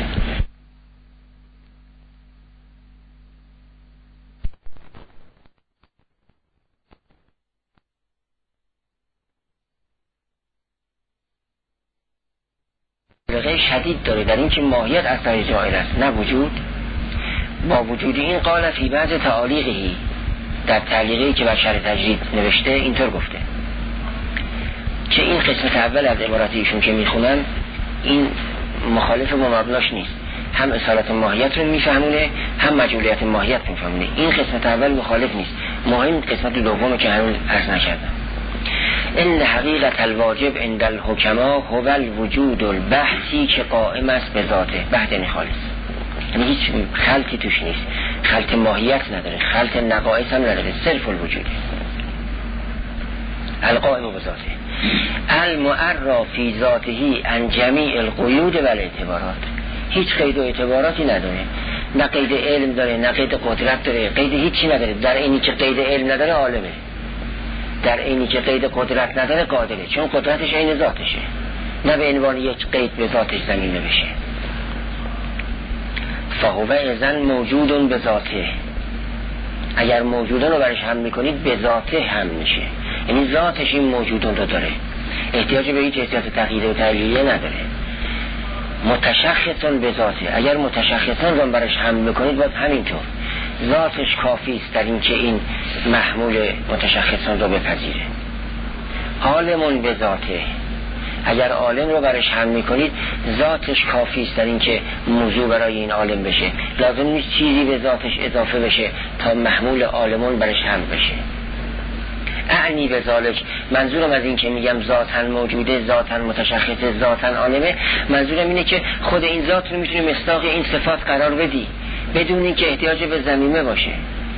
فرقه شدید داره در این که ماهیت اصلا جائر است نه وجود. با وجود این قال فی بعض تعالیقی، در تعلیقی که بر شرح تجرید نوشته اینطور گفته که این قسمت اول از عبارت ایشون که میخونن این مخالف با مبناش نیست، هم اصالت ماهیت رو میفهمونه هم مجعولیت ماهیت میفهمونه. این قسمت اول مخالف نیست، مهم قسمت دومه که هنوز عرض نکردم. ان حقیقت الواجب عند الحکما هو الوجود البحثی که قائم است به ذاته. بحث یعنی خالص، یعنی هیچ خلطی توش نیست، خلط ماهیت نداره، خلط نقائص هم نداره، صرف الوجود القائم به ذاته المعرّ فی ذاته عن جمیع القیود و الاعتبارات. هیچ قید و اعتباراتی نداره، نه قید علم داره نه قید قدرت داره، قید هیچی نداره. در اینی که قید علم نداره عالمه، در اینی که قید قدرت نداره قادره، چون قدرتش عین ذاتشه، نه به عنوان یک قید به ذاتش زمینه بشه. فهو اذن موجود به ذاته، اگر موجودان رو برش هم میکنید به ذاته هم میشه، یعنی ذاتش این موجودان رو داره، احتیاج به هیچ احتیاط تغییر و تعلیلیه نداره. متشخصان به ذاته، اگر متشخصان رو برش هم میکنید باید همینطور ذاتش کافی است در این که این محمول متشخصان رو بپذیره. عالمون به ذاته، اگر عالم رو برش هم میکنید ذاتش کافی است در این که موضوع برای این عالم بشه، لازم نیست چیزی به ذاتش اضافه بشه تا محمول عالمون برش هم بشه. اعنی به ذالک، منظورم از این که میگم ذاتن موجوده، ذاتن متشخصه، ذاتن عالمه، منظورم اینه که خود این ذات رو میتونی مصداق این صفات قرار بدی بدون این که احتیاج به ضمیمه باشه.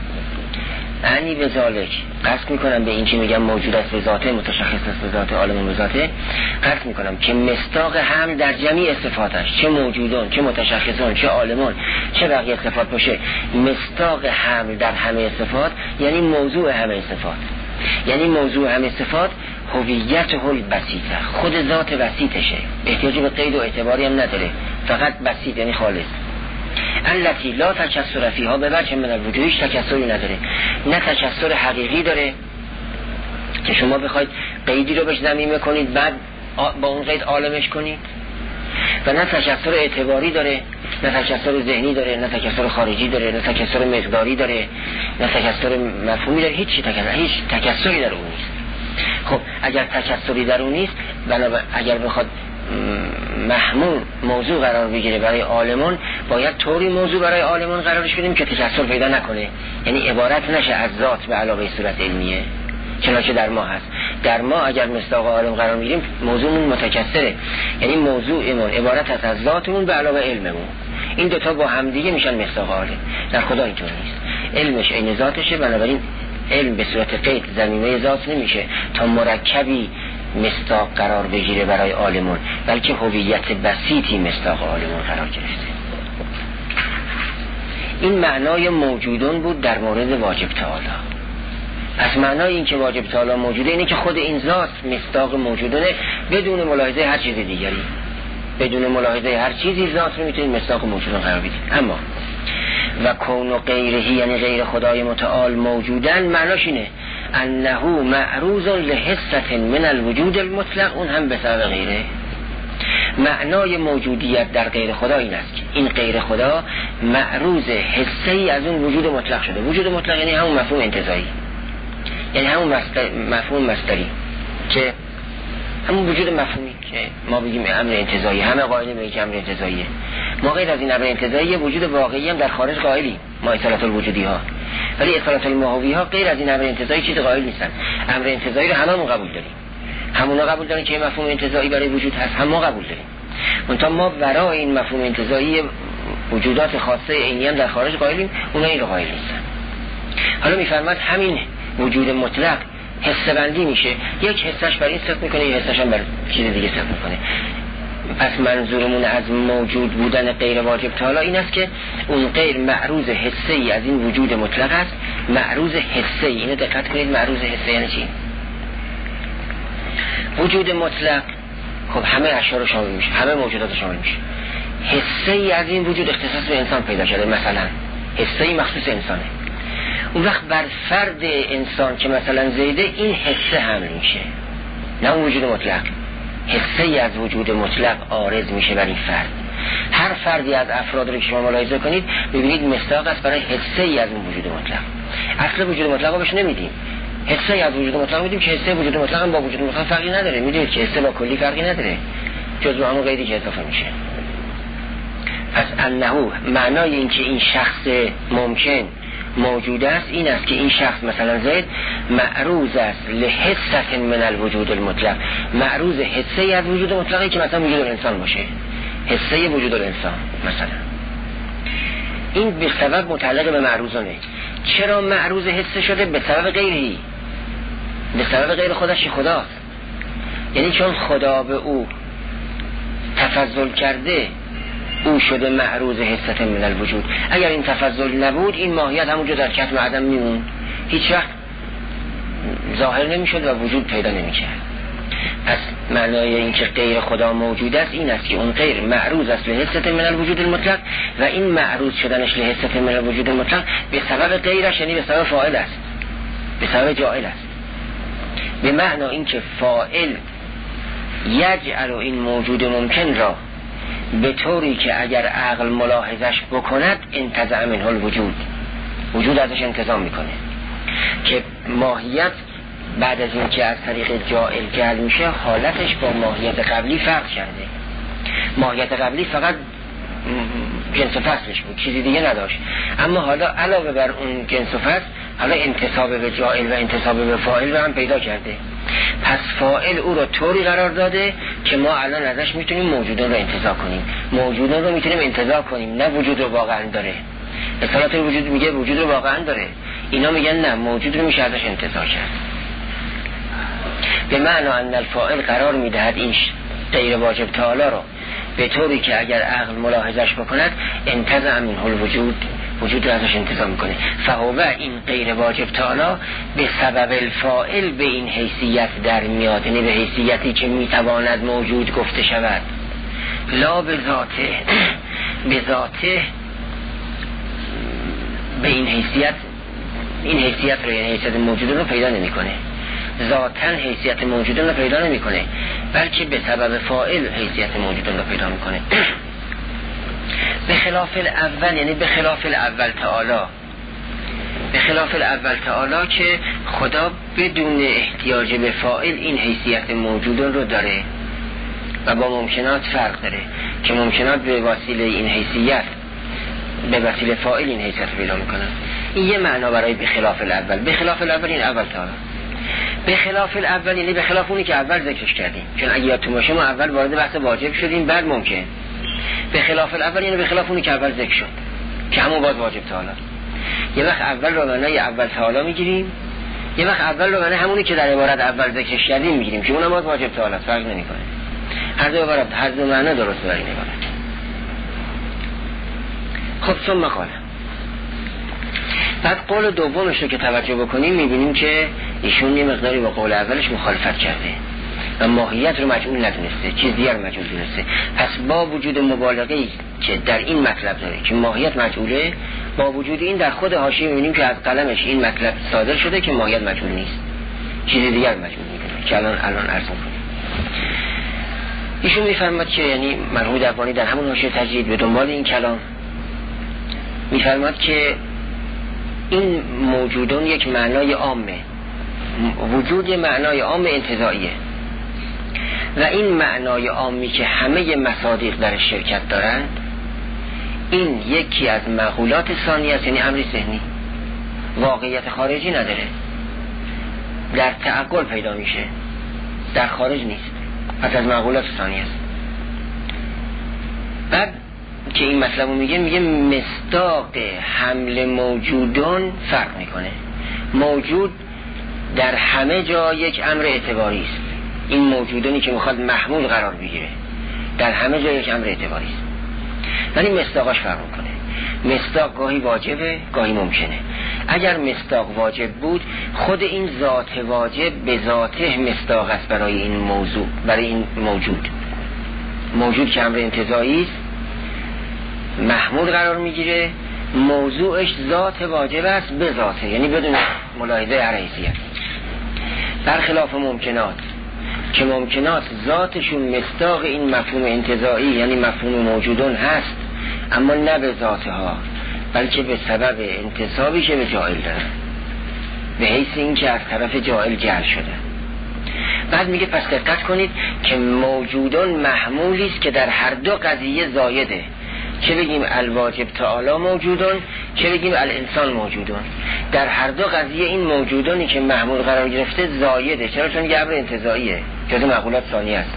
اعنی به ذالک، قصد میکنم به این که میگم موجود است به ذاته، متشخص است به ذاته، عالم به ذاته، قصد میکنم که مصداق هم در جمیع صفاتش، چه موجودان چه متشخصان چه عالمان چه بقیه صفات باشه، مصداق هم در همه صفات یعنی موضوع همه صفات، یعنی موضوع همه صفات هویت البسیطه، خود ذات بسیطشه، احتیاج به قید و اعتباری هم نداره، فقط بسیط یعنی خالص. التي لا تکسر فیها به وجه من الوجود، هیچ تکسری نداره، نه تکسر حقیقی داره که شما بخواید قیدی رو بهش ضمیمه کنید بعد با اون قید عالمش کنید، و نه تکسر اعتباری داره، نه تکسر ذهنی داره، نه تکسر خارجی داره، نه تکسر مقداری داره، نه تکسر مفهومی داره، هیچ تکسری در اون نیست. خب اگر تکسری در اون نیست، اگر بخواد محمول موضوع قرار بگیره برای عالمون، باید طوری موضوع برای عالمون قرارش بدیم که تکسر پیدا نکنه، یعنی عبارت نشه از ذات به علاوه صورت علمیه، چنانچه در ما هست. در ما اگر مصداق عالم قرار میگیریم موضوعمون متکثره، یعنی موضوعمون عبارت است از ذاتمون به علاوه علممون، این دوتا با هم دیگه میشن مصداق عالم. در خدا اینطور نیست، علمش عین ذاتشه، بنابراین علم به صورت قید ضمیمه ذات نمیشه تا مرکبی مصداق قرار بگیره برای عالمون، بلکه هویت بسیطی مصداق عالمون قرار گرفته. این معنای موجودون بود در مورد واجب تعالی. از معنای این که واجب تعالی موجوده اینه که خود این ذات مصداق موجودونه بدون ملاحظه هر چیز دیگری، بدون ملاحظه هر چیزی ذات رو میتونید مصداق موجودون قرار بدید. اما و کون و غیرهی یعنی غیر خدای متعال موجودن، معناش اینه انه معروض لحصة من الوجود المطلق، اون هم به سبب غیره، معنای موجودیت در غیر خدا این است که این غیر خدا معروض حسه‌ای از اون وجود مطلق شده. وجود مطلق یعنی همون مفهوم انتزاعی، یعنی همون مفهوم مصدری که همون وجود مفهومی که ما بگیم امر انتزاعی، همه قائلین به اینکه امر انتزاعیه. ما غیر از این امر انتزاعی وجود واقعی هم در خارج قائلیم، ما اصالت الوجودی ها، ولی اصالت الماهوی ها غیر از این امر انتزاعی چیز قائل نیستن. امر انتزاعی رو هممون قبول داریم، همونا قبول دارن که مفهوم انتزاعی برای وجود هست، هم ما قبول داریم. منتها ما برای این مفهوم انتزاعی وجودات خاصه عینی هم در خارج قائلیم، اونا این رو قائل نیستن. حالا میفرماد همین وجود مطلق حسه بندی میشه، یک حسش بر این صدق میکنه، یک حسش هم بر چیز دیگه صدق میکنه. پس منظورمون از موجود بودن غیر واجب تعالی این است که اون غیر معروض حسه‌ای از این وجود مطلق است. معروض حسه‌ای، اینو دقت کنید، معروض حسه یعنی چی؟ وجود مطلق خب همه اشیاء رو شامل میشه، همه موجودات رو شامل میشه. حسه‌ای از این وجود اختصاص به انسان پیدا شده، مثلا حسه‌ای مخصوص انسانه. اون وقت بر فرد انسان که مثلا زیده این حسه حمل میشه، نه اون وجود مطلق. حسه‌ای از وجود مطلق عارض میشه بر این فرد. هر فردی از افراد رو که شما ملاحظه کنید ببینید مصداق است برای حسه‌ای از اون وجود مطلق. اصل وجود مطلق رو بهش نمیدیم، حسه‌ای از وجود مطلق میدیم که حسه وجود مطلق هم با وجود مطلق فرقی نداره. میدونید که حسه با کلی فرقی نداره، جزء همون قیدی که اضافه میشه. پس انه معنای این که این شخص ممکن موجود است این است که این شخص مثلا زید معروض است لحسة من الوجود المطلق، معروض حسه از وجود مطلقی که مثلا وجود انسان باشه، حسه وجود انسان مثلا. این به سبب متعلق به معروضانه. چرا معروض حسه شده؟ به سبب غیری، به سبب غیر خودش خداست. یعنی چون خدا به او تفضل کرده او شده معروض حسة من الوجود. اگر این تفضل نبود این ماهیت همونجا در کتم عدم میمون، هیچ وقت ظاهر نمیشد و وجود پیدا نمیکرد. پس معنای این که غیر خدا موجود است این است که اون غیر معروض است لحسة من الوجود المطلق و این معروض شدنش لحسة من الوجود المطلق به سبب غیرش، یعنی به سبب فاعل است، به سبب جاعل است. به معنی این که فاعل یجعل این موجود ممکن را به طوری که اگر عقل ملاحظش بکند انتزع منه الوجود، وجود ازش انتزاع میکنه. که ماهیت بعد از این که از طریق جاعل جعل میشه حالتش با ماهیت قبلی فرق کرده. ماهیت قبلی فقط جنس و فصلش بود، چیزی دیگه نداشت، اما حالا علاوه بر اون جنس و فصل حالا انتساب به جاعل و انتساب به فاعل رو هم پیدا کرده. پس فاعل او رو طوری قرار داده که ما الان ازش میتونیم موجودان رو انتزاع کنیم، موجودان رو میتونیم انتزاع کنیم، نه وجود رو واقعا داره. اصالت الوجود میگه وجود رو واقعا داره، اینا میگن نه، موجود رو میشه ازش انتزاع کرد. به معنی ان الفاعل قرار میدهد این غیر واجب تعالی رو به طوری که اگر عقل ملاحظش بکند انتزع منه الوجود، وجود رو ازش انتزاع میکنه. فهو این غیر واجب تعالی به سبب الفاعل به این حیثیت در میاد، یعنی به حیثیتی که میتواند موجود گفته شود، لا به ذاته، به ذاته به این حیثیت، این حیثیت رو یعنی حیثیت موجود رو پیدا نمیکنه، ذاتاً حیثیت موجود رو پیدا نمیکنه، بلکه به سبب فاعل حیثیت موجود رو پیدا میکنه. به خلاف الاول، یعنی به خلاف الاول تعالی، به خلاف الاول تعالی که خدا بدون احتیاج به فاعل این حیثیت موجود رو داره و با ممکنات فرق داره که ممکنات به وسیله این حیثیت، به وسیله فاعل این حیثیت پیدا میکنن. این یه معنا برای به خلاف الاول. به خلاف الاول این اول تعالی، به خلاف الاول یعنی به خلاف اونی که اول ذکرش کردیم، چون اگه یادتون باشه ما اول وارد بحث واجب شدیم بعد ممکن. به خلاف الاول یعنی به خلاف اونی که اول ذکر شد که همون باز واجب تعالی. یه وقت اول رو معنای اول تعالی میگیریم، یه وقت اول رو معنای همونی که در عبارت اول ذکرش کردیم میگیریم که اونم باز واجب تعالی، فرق نمیکنه. هر دو عبارت، هر دو معنا درسته برای این عبارت. خب ثم قال، بعد قول دومش رو که توجه بکنیم میبینیم که ایشون یه مقداری با قول اولش مخالفت کرده و ماهیت رو مجعول ندونسته، چیز دیگر مجعول دونسته. پس با وجود مبالغه‌ای که در این مطلب داره که ماهیت مجعوله، با وجود این در خود حاشیه میبینیم که از قلمش این مطلب صادر شده که ماهیت مجعول نیست، چیز دیگر مجعول میدونه که الان عرض می‌کنیم. ایشون میفرماد که یعنی مرحوم دبانی در همون حاشیه تجدید به دنبال این کلام میفرماد که این موجودون یک معنای عامه، وجود معنای عام انتزاعیه و این معنای عامی که همه مصادیق در شرکت دارند این یکی از معقولات ثانی است، یعنی امر ذهنی، واقعیت خارجی نداره، در تعقل پیدا میشه، در خارج نیست، پس از معقولات ثانی است. بعد که این مطلب رو میگه مصداق حمل موجودون فرق میکنه. موجود در همه جا یک امر اعتباری است، این موجودونی که میخواد محمول قرار بگیره در همه جا یک امر اعتباری است، ولی مصداقش فرق میکنه. مصداق گاهی واجبه گاهی ممکنه. اگر مصداق واجب بود خود این ذات واجب به ذاته مصداق است برای این موضوع، برای این موجود که امر انتزاعی است محمول قرار میگیره، موضوعش ذات واجب است به ذاته، یعنی بدون ملاحظه هر حیثیت، برخلاف ممکنات که ممکنات ذاتشون مصداق این مفهوم انتزاعی یعنی مفهوم موجودون هست، اما نه به ذاتها بلکه به سبب انتسابی که به جائل دارن، به حیث این که از طرف جائل جعل شده. بعد میگه پس دقت کنید که موجودون محمولی است که در هر دو قضیه زایده، چه بگیم الواجب تعالی موجودون چه بگیم الانسان موجودون، در هر دو قضیه این موجودونی که محمول قرار گرفته زایده. چرا؟ چون یه امر انتزاعیه، جزء معقولات ثانیه است،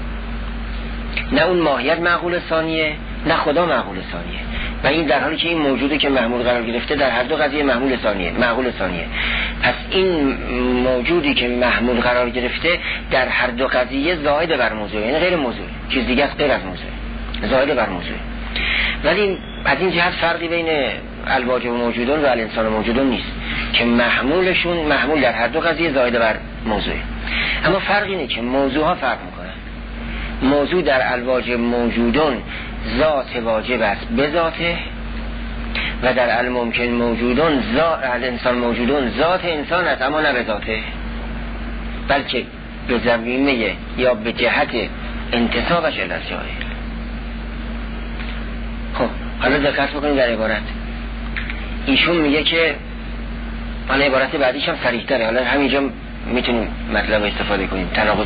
نه اون ماهیت معقول ثانیه نه خدا معقول ثانیه، و این در حالی که این موجودی که محمول قرار گرفته در هر دو قضیه معقول ثانیه. پس این موجودی که محمول قرار گرفته در هر دو قضیه زائد بر موضوع، یعنی غیر موضوع، چیز دیگه است غیر از موضوع، زائد بر موضوع. ولی از این جهت فرقی بین الواجب موجودون و الانسان موجودون نیست که محمول در هر دو قضیه زائد بر موضوع. اما فرق اینه که موضوع ها فرق میکنن. موضوع در الواجب موجودون ذات واجب است به ذاته و در الممکن موجودون الانسان موجودون ذات انسان است اما نه به ذاته، بلکه به زمینه یا به جهت انتصابش الی الجاهل. خب حالا دقت بکنید در عبارت ایشون میگه که حالا عبارت بعدیش هم صریح تره، حالا همینجا میتونیم مطلب استفاده کنیم، تناقض.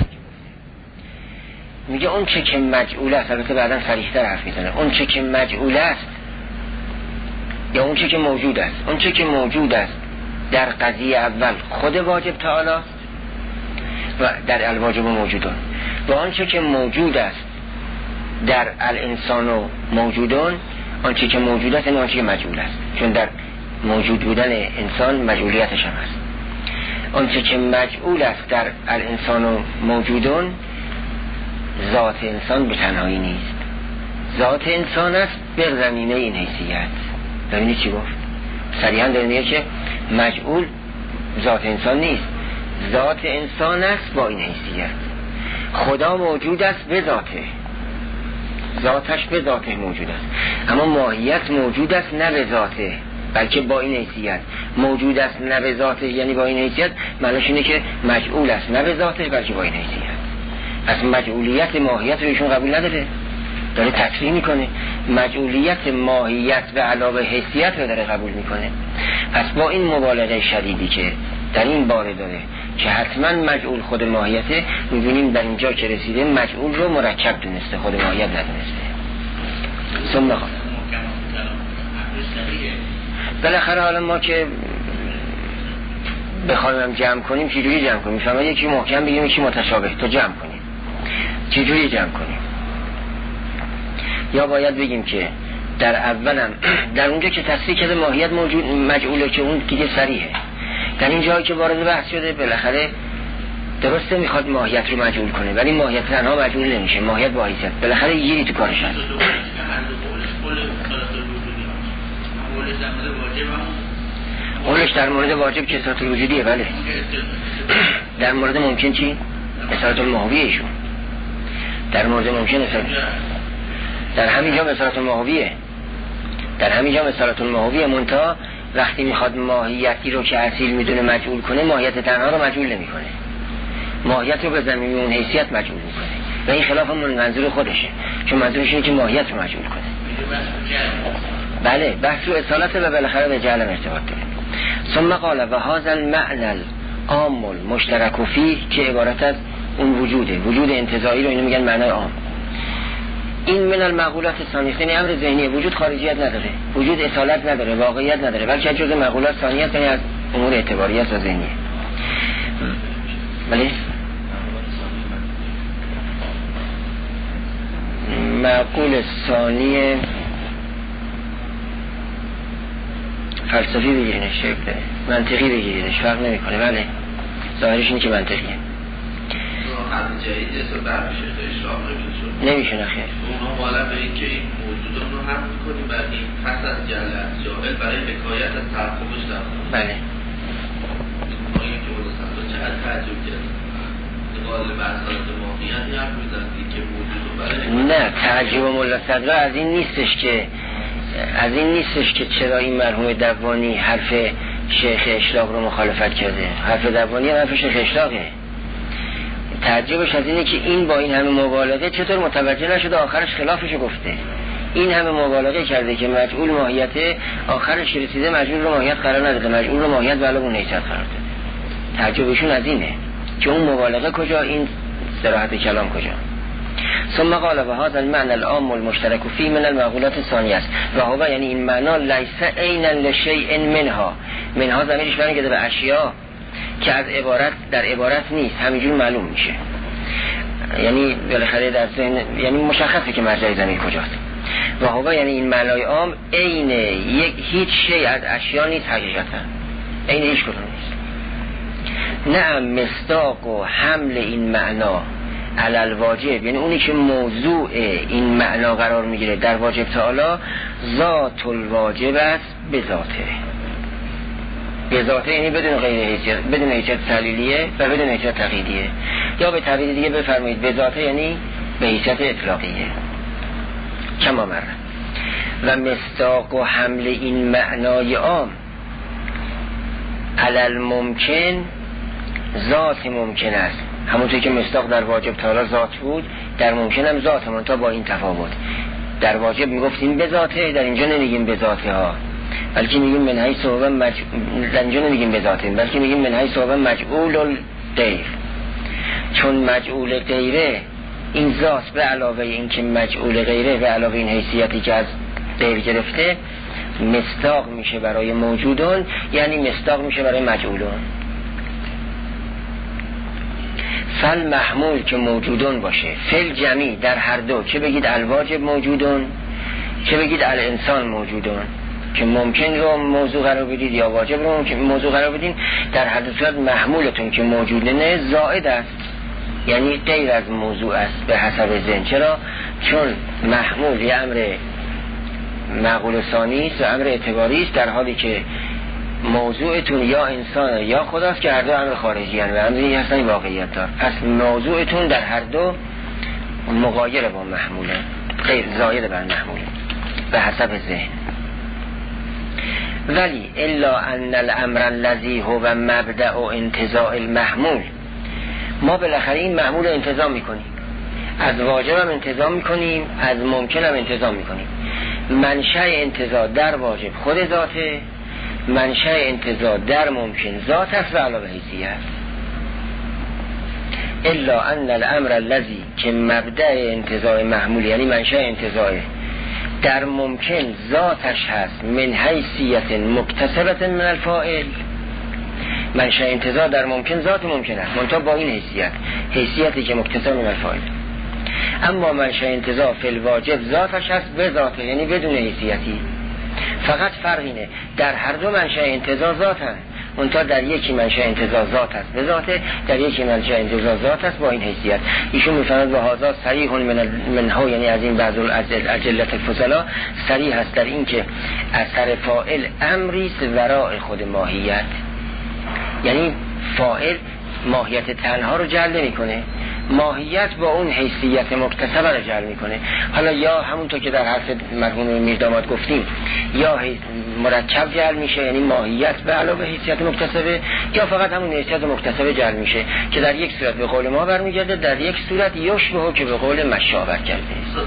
میگه اون چه که مجعول است، البته بعدا صریح تر حرف میزنه، اون چه که مجعول است یا اون چه که موجود است، اون چه که موجود است در قضیه اول خود واجب تعالی و در الواجب موجودون، و آن چه که موجود است در الانسان و موجودون، آنچه که موجود است یعنی آنچه که مجعول است، چون در موجود بودن انسان مجعولیتش هم هست. آنچه که مجعول است در الانسان و موجودون ذات انسان به تنهایی نیست، ذات انسان است به زمینه این حیثیت. ببینید چی گفت؟ صریحا داره میگه که مجعول ذات انسان نیست، ذات انسان است با این حیثیت. خدا موجود است به ذاته، ذاتش به ذاته موجود است، اما ماهیت موجود است نه به ذاته بلکه با این حیثیت. موجود است نه به ذاته یعنی با این حیثیت، معنیش اینه که مجعول است نه به ذاته بلکه با این حیثیت. پس مجعولیت ماهیت رو ایشون قبول نداره، داره تکفیر میکنه. مجعولیت ماهیت و علاوه حیثیت رو داره قبول میکنه. پس با این مبالغه شدیدی که در این باره داره که حتما مجعول خود ماهیته، میبینیم در اینجا که رسیده مجعول رو مرکب دونسته، خود ماهیت ندونسته. ثم بالاخره حالا ما که بخوایم جمع کنیم چجوری جمع کنیم؟ شما یکی محکم بگیم یکی متشابه تو جمع کنیم، چجوری جمع کنیم؟ یا باید بگیم که در اولم در اونجا که تصریح کرده ماهیت موجود مجعوله که اون دیگه صریحه، در این جایی که وارد بحث شده بالاخره درسته میخواد ماهیت رو مجعول کنه ولی ماهیت تنها مجعول نمیشه، ماهیت با حیثیت بالاخره یه تو کارش هست. قولش در مورد واجب که اصالت الوجودیه، بله. در مورد ممکن چی؟ اصالت المحویه ایشون. در مورد ممکن اصالت در همین جا اصالت المحویه، در همین جا اصالت المحویه، منتها وقتی میخواد ماهیتی رو که اصیل میدونه مجعول کنه، ماهیت تنها رو مجعول نمیکنه، ماهیت رو به زمین اون حیثیت مجعول میکنه. و این خلاف منظور خودشه، چون منظورش اینه که ماهیت رو مجهول کنه. بله بحث رو اصالت و بالاخره به جهل ارتباط داره. ثم قال و هذا المعنى العام المشترک فیه که عبارت از اون وجود انتزاعی رو اینو میگن معنای عام. این من المعقولات ثانیه، یعنی امر ذهنی، وجود خارجیت نداره، وجود اصالت نداره، واقعیت نداره، بلکه جزء معقولات ثانیه است، یعنی از امور اعتباریه و ذهنیه. بله معقول ثانیه فلسفی بگیرینش، منطقی بگیرینش، فرق نمیکنه. بله ظاهرش اینه که منطقیه. نمیشه نخیر. اونا مالا به این که این موجودان رو هم میکنیم بعد این پس از جلت جاهل برای حکایت از تحقیقش در خود. بله. ما این که مدرسان چقدر تعجب کرد. قابل بحثات ماهیتی هم میزندی که موجودان برای نه تعجب مولا صدرا از این نیستش که چرا این مرحوم دوانی حرف شیخ اشلاق رو مخالفت کرده. حرف دوانی هم حرف شیخ اشلاقه. تعجبش از اینه که این با این همه مبالغه چطور متوجه نشده آخرش خلافشو گفته. این همه مبالغه کرده که مجعول ماهیته، آخرش رسیده مجعول رو ماهیت قرار نداده، مجعول رو ماهیت به علاوه نیست قرار داده. تعجبشون از اینه که اون مبالغه کجا، این صراحت کلام کجا. ثم قال و هذا المعنى العام المشترك فيه من المعقولات الثانیه است و هو یعنی این معنا لیس عینا لشیء منها ضمیرش برمیگرده به اشیاء که از در عبارت نیست، همینجور معلوم میشه، یعنی بالاخره در ذهن، یعنی مشخصه که مرجع ضمیر کجاست. و هو یعنی این معنای عام عین هیچ شی از اشیاء نیست، حقیقتا عین هیچ کدوم نیست. نه مصداق و حمل این معنا علی الواجب، یعنی اونی که موضوع این معنا قرار میگیره در واجب تعالی، ذات الواجب است به ذاته، یعنی بدون غیر حیثیت، بدون حیثیت تعلیلیه و بدون حیثیت تقییدیه، یا به تعبیر دیگه بفرمایید به ذاته یعنی به حیثیت اطلاقیه کما مره. و مصداق و حمل این معنای عام علی الممکن ذات ممکن است، همونطور که مصداق در واجب تعالی ذات بود، در ممکن هم ذات، منتها با این تفاوت. در واجب میگفتیم به ذاته، در اینجا نمیگیم به ذاته ها، بلکه میگیم من حیث هو در اینجا نمیگیم به ذاته، بلکه میگیم من حیث هو مجعول الغیر، چون مجعول غیره این ذات به علاوه این که مجعول غیره به علاوه این حیثیتی که از غیر گرفته مصداق میشه برای موجودون، یعنی مصداق میشه برای مجعولون. فل محمول که موجودون باشه، فل جمی در هر دو، چه بگید الواجب موجودون چه بگید الانسان موجودون، که ممکن رو موضوع قرار بدید یا واجب رو موضوع قرار بدین، در هر دو صورت محمولتون که موجودنه زائد است، یعنی غیر از موضوع است به حسب ذهن. چرا؟ چون محمول یه امر معقول ثانی است و امر اعتباری است، در حالی که موضوعتون یا انسان یا خداست که هر دو امر خارجی هستند و امری هستن واقعیت دار. پس موضوعتون در هر دو مغایر با محموله، غیر زائد بر محموله به حسب ذهن. ولی الا ان الامر الذي هو مبدأ انتزاع المحمول، ما بالاخره این محمول رو انتزاع میکنیم، از واجب هم انتزاع میکنیم، از ممکن هم انتزاع میکنیم. منشأ انتزاع در واجب خود ذاته، منشأ انتزاع در ممکن ذات است و علاوه حیثیت. الا ان الامر الذي که مبدأ انتزاع محمول یعنی منشأ انتزاع در ممکن ذاتش هست، من حیثیت مکتسبت من الفاعل، منشأ انتزاع در ممکن ذات ممکن است، منتها با این حیثیتی که مکتسب من الفاعل. اما منشأ انتزاع فی الواجب ذاتش هست به ذاته، یعنی بدون حیثیتی. فقط فرق اینه در هر دو منشأ انتزاع ذاتن، منتها در یکی منشأ انتزاع ذات است به ذاته، در یکی منشأ انتزاع ذات است با این حیثیت. ایشون میفرماید و هذا صریح منها، یعنی از این بعض الاجلة الفضلا صریح است در این که اثر فاعل امری است وراء خود ماهیت، یعنی فاعل ماهیت تنها رو جلب نمی‌کنه، ماهیت با اون حیثیت مکتسبه رو جعل میکنه. حالا یا همونطور که در حرف مرحوم میرداماد گفتیم، یا مرکب جعل میشه، یعنی ماهیت به علاوه حیثیت مکتسبه، یا فقط همون حیثیت مکتسبه جعل میشه که در یک صورت به قول ما برمیگرده، در یک صورت یشبهه که به قول مشابه کرده است.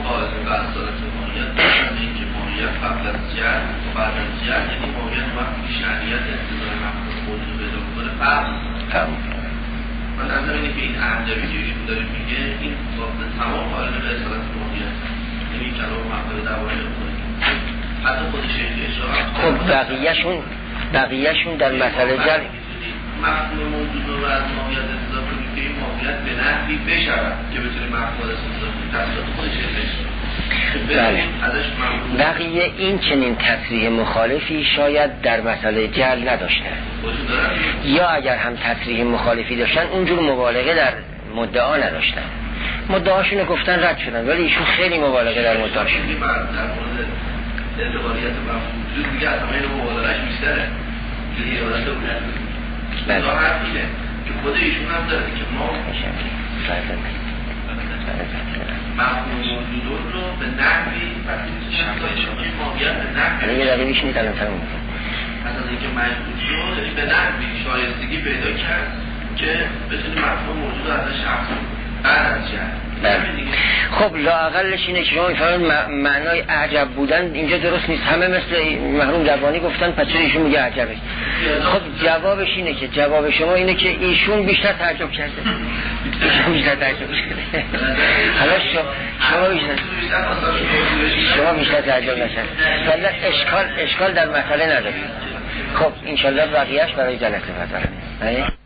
ماهیت قبل از جعل و بعد از جعل، یعنی ماهیت وقتی شرعیت استدلال مفهوم موجود پیدا می‌کنه فرق. من از اینه که این اعجبی که ایشون داره میگه، این تمام قائل به اصالت ماهیت، یعنی کلام مقاله درباره خودی حتی خود شیخ اشاره. خب بقیه‌شون در مسئله جعل مفهوم موجود رو از ماهیت استفاده کنیم که این ماهیت به نحوی بشود که بتونه مفهوم استفاده کنیم تصریحات خود شیخ اشاره. بله. بقیه این چنین تصریح مخالفی شاید در مسئله جعل نداشتن، یا اگر هم تصریح مخالفی داشتن اونجور مبالغه در مدعا نداشتن، مدعاشون گفتن رد شدن، ولی ایشون خیلی مبالغه در مدعاشون. در مورد اعتباریت مفهوم دیگه از همه مبالغهش بیشتره که ارادت رو بله. اینه که خود ایشون هم داره که ما مفهوم موجود رو به نحوی شمایشانی ماهیت به نحوی یه دقیقه بیشنی تلم تلم پس از اینکه مجبور شد به نحوی شایستگی پیدا کرد که بتونی مفهوم موجود رو ازش حفظ بعد از جهد. خب لااقلش اینه که شما میفهمید معنای اعجب بودن اینجا درست نیست، همه مثل محروم جوانی گفتن پس چرا ایشون میگه اعجبه. خب جوابش اینه که جواب شما اینه که ایشون بیشتر تعجب کرده. ایشون بیشتر تعجب کرده. حالا شما بیشتر تعجب نشد. ولی اشکال در مسئله ندارید. خب انشالله بقیهش برای جلسه بعد.